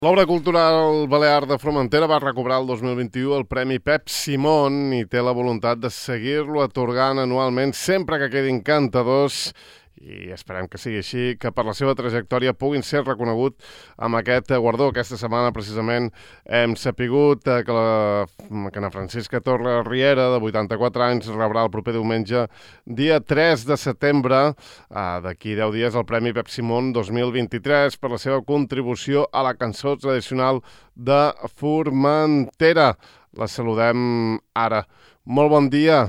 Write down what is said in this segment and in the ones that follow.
L'obra cultural balear de Formentera va recobrar el 2021 el Premi Pep Simón i té la voluntat de seguir-lo atorgant anualment sempre que quedin cantadors i esperem que sigui així, que per la seva trajectòria puguin ser reconegut amb aquest guardó. Aquesta setmana, precisament, hem sapigut que na Francisca Torres Riera, de 84 anys, rebrà el proper diumenge, dia 3 de setembre, d'aquí 10 dies, el Premi Pep Simón 2023 per la seva contribució a la cançó tradicional de Formentera. La saludem ara. Molt bon dia.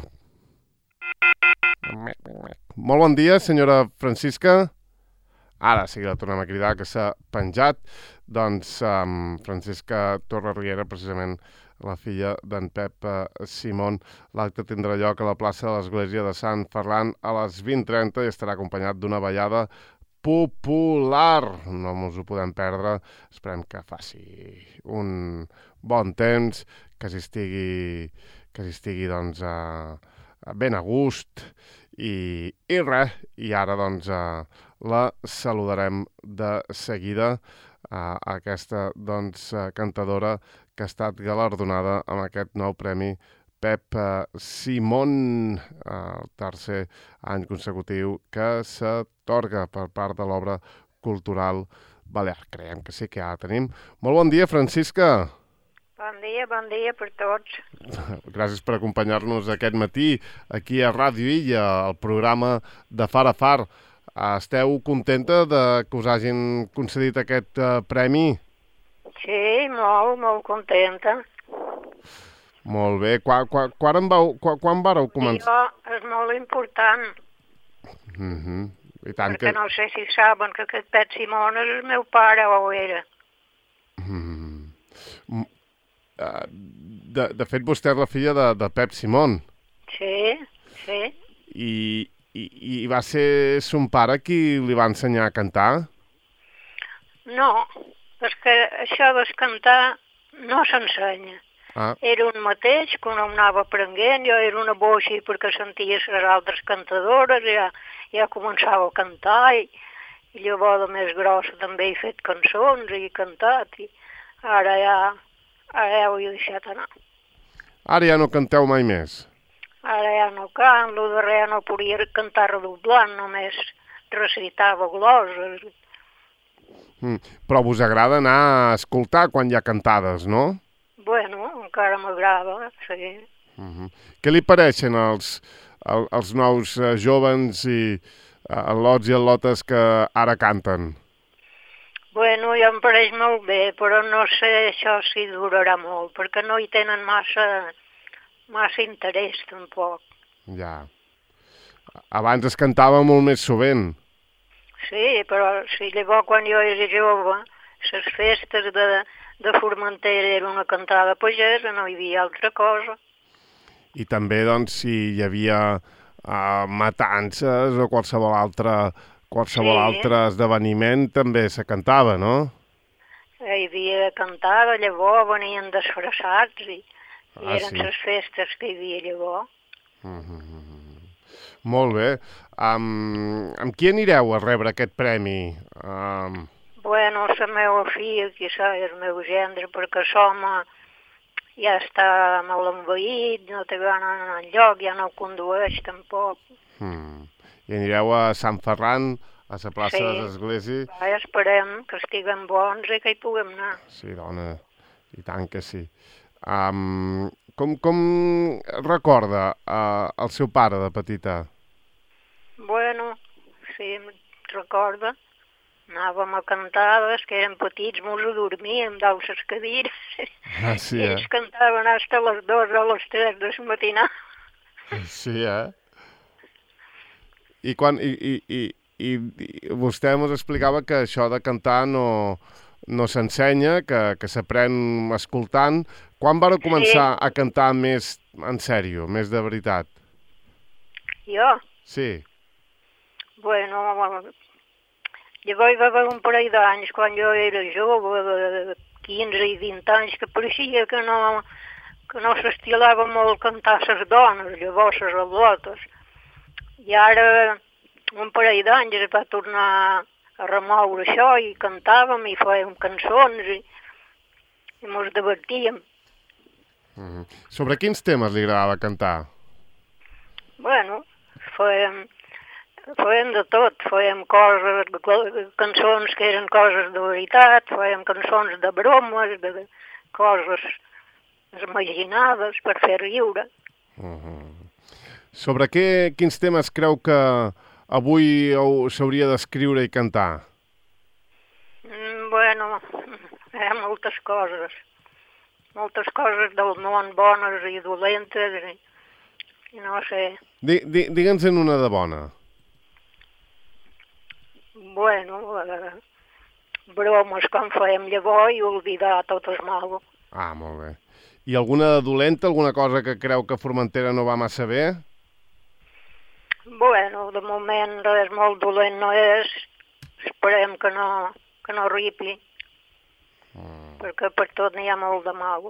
Molt bon dia, senyora Francisca. Ara sí que la tornem a cridar, que s'ha penjat. Doncs Francisca Torres Riera, precisament la filla d'en Pep Simón. L'acte tindrà lloc a la plaça de l'Església de Sant Ferran a les 20:30 i estarà acompanyat d'una ballada popular. No ens ho podem perdre. Esperem que faci un bon temps, que s'hi estigui doncs, ben a gust i res. I ara doncs la saludarem de seguida, aquesta doncs cantadora que ha estat galardonada amb aquest nou premi Pep Simón, el tercer any consecutiu que s'atorga per part de l'obra cultural balear. Creiem que sí que ja la tenim. Molt bon dia, Francisca. Bon dia per tots. Gràcies per acompanyar-nos aquest matí aquí a Ràdio Illa, al programa de Far a Far. Esteu contenta de que us hagin concedit aquest premi? Sí, molt contenta. Molt bé. Quan vareu començar? Jo és molt important, I tant perquè no sé si saben que aquest Pep Simón és el meu pare o ho era. De fet, vostè és la filla de Pep Simón. Sí. I va ser son pare qui li va ensenyar a cantar? No, és que això de cantar no s'ensenya. Era un mateix, que no anava aprenent, jo era una boixa perquè sentia les altres cantadores, ja començava a cantar, i llavors de més grossa també he fet cançons i he cantat, i ara ja ho he deixat anar. Ara ja no canteu mai més? Ara ja no cant, el darrer ja no podia cantar redoblant, només recitava gloses. Però us agrada anar a escoltar quan hi ha cantades, no? Bueno, encara m'agrada, sí. Què li pareixen els nous jóvens i al·lots i al·lotes que ara canten? Bueno, ja em pareix molt bé, però no sé això si durarà molt, perquè no hi tenen massa interès, tampoc. Ja. Abans es cantava molt més sovint. Sí, però si llavors quan jo era jove, les festes de Formentera era una cantada pagesa, no hi havia altra cosa. I també, doncs, si hi havia matances o qualsevol altre esdeveniment, també se cantava, no? Hi havia cantada, llavors venien disfressats i eren les festes que hi havia llavors. Molt bé. Amb qui anireu a rebre aquest premi? Bueno, la meva filla, quizà, el meu gendre, perquè l'home ja està molt envaït, no té gana d'anar enlloc, ja no condueix tampoc. I anireu a Sant Ferran, a la plaça de l'Església? Sí, esperem que estiguem bons i que hi puguem anar. Sí, dona, i tant que sí. Com recorda el seu pare de petita? Bueno, sí, recorda. Anàvem a cantades, que érem petits, mos adormíem dalt les cadires. Sí, I ells cantaven fins a les 2 o les 3 de la matinada. Sí, I vostè ens explicava que això de cantar no s'ensenya, que s'aprèn escoltant. Quan vareu començar a cantar més en sèrio, més de veritat? Jo? Sí. Bueno, llavors hi va haver un parell d'anys, quan jo era jove, de 15 i 20 anys, que pareixia que no s'estilava molt cantar les dones, llavors les al·lotes. I ara, un parell d'anys, es va tornar a remoure això i cantàvem i fèiem cançons i mos divertíem. Sobre quins temes li agradava cantar? Bueno, fèiem de tot, fèiem coses, cançons que eren coses de veritat, fèiem cançons de bromes, de coses imaginades per fer riure. Sobre quins temes creu que avui s'hauria d'escriure i cantar? Bueno, hi ha moltes coses del món, bones i dolentes, i no sé. Digue'ns-en una de bona. Bueno, bromes com fèiem llavors i oblidar tot el mal. Ah, molt bé. I alguna de dolenta, alguna cosa que creu que Formentera no va massa bé? Bueno, de moment res molt dolent no és. Esperem que no ripi, perquè per tot n'hi ha molt de mal.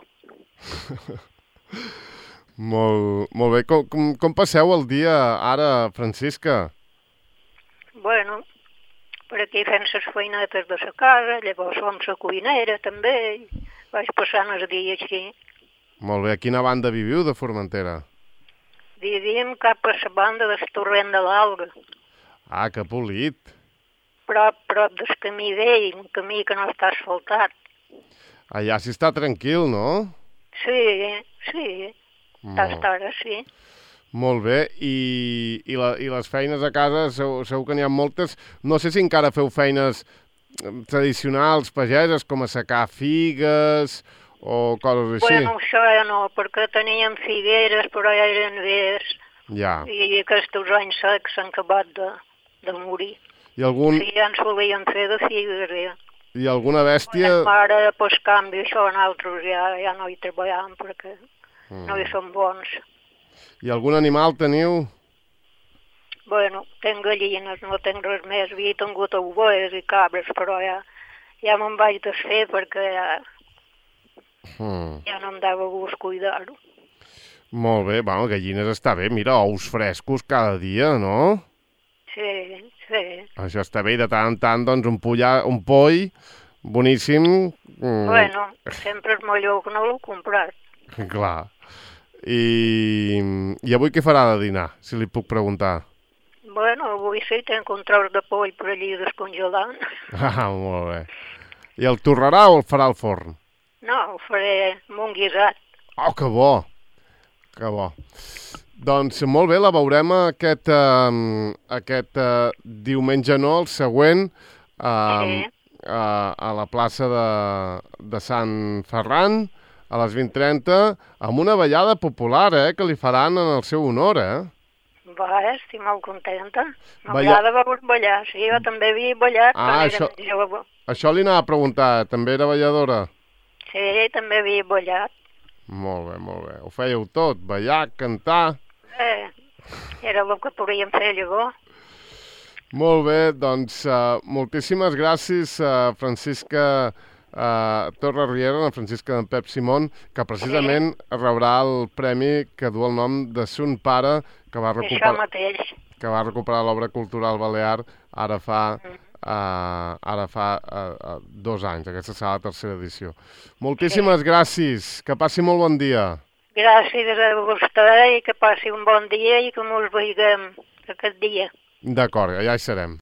Molt bé. Com passeu el dia ara, Francisca? Bueno, per aquí fent les feinetes de la casa, llavors som la cuinera també, i vaig passant el dia així. Molt bé. A quina banda viviu de Formentera? Vivim cap a la banda del Torrent de l'Alga. Ah, que polit. Prop del camí vell, un camí que no està asfaltat. Allà sí està tranquil, no? Sí. Està ara, sí. Molt bé. I les feines a casa, segur que n'hi ha moltes. No sé si encara feu feines tradicionals pageses, com assecar figues o coses així. Bueno, això ja no, perquè teníem figueres, però ja eren vells. Ja. I aquests anys secs s'han acabat de morir. I algun... Sí, ja ens volíem fer de figues, ja. I alguna bèstia... Ara, pues, canvi això, nosaltres ja no hi treballem perquè no hi som bons. I algun animal teniu? Bueno, tenc gallines, no tenc res més. Havia tingut ovelles i cabres, però ja me'n vaig desfer perquè ja no em dava gust cuidar-ho. Molt bé, bueno, gallines està bé. Mira, ous frescos cada dia, no? Sí. Això està bé, i de tant en tant, doncs, un poll boníssim. Bueno, sempre és millor que no l'ho comprat. Clar. I avui què farà de dinar, si li puc preguntar? Bueno, avui sí, tenc un tros de poll per allí descongelant. Ah, molt bé. I el torrarà o el farà al forn? No, ho faré amb un guisat. Oh, que bo! Que bo. Doncs molt bé, la veurem aquest diumenge, no, el següent, a la plaça de Sant Ferran, a les 20:30, amb una ballada popular, que li faran en el seu honor, Va, estic molt contenta. M'agrada ballar, sí, jo també havia ballat quan era jove. Això li anava a preguntar, també era balladora? Sí, també havia ballat. Molt bé. Ho fèieu tot, ballar, cantar... Era el que podíem fer llavors. Molt bé, doncs moltíssimes gràcies, Francisca Torres Riera, la Francisca d'en Pep Simón, que precisament rebrà el premi que du el nom de son pare, que va recuperar l'obra cultural balear ara fa 2 anys. Aquesta serà la tercera edició. Moltíssimes gràcies, que passi molt bon dia. Gràcies a vostè i que passi un bon dia i que mos veiem aquest dia. D'acord, ja hi serem.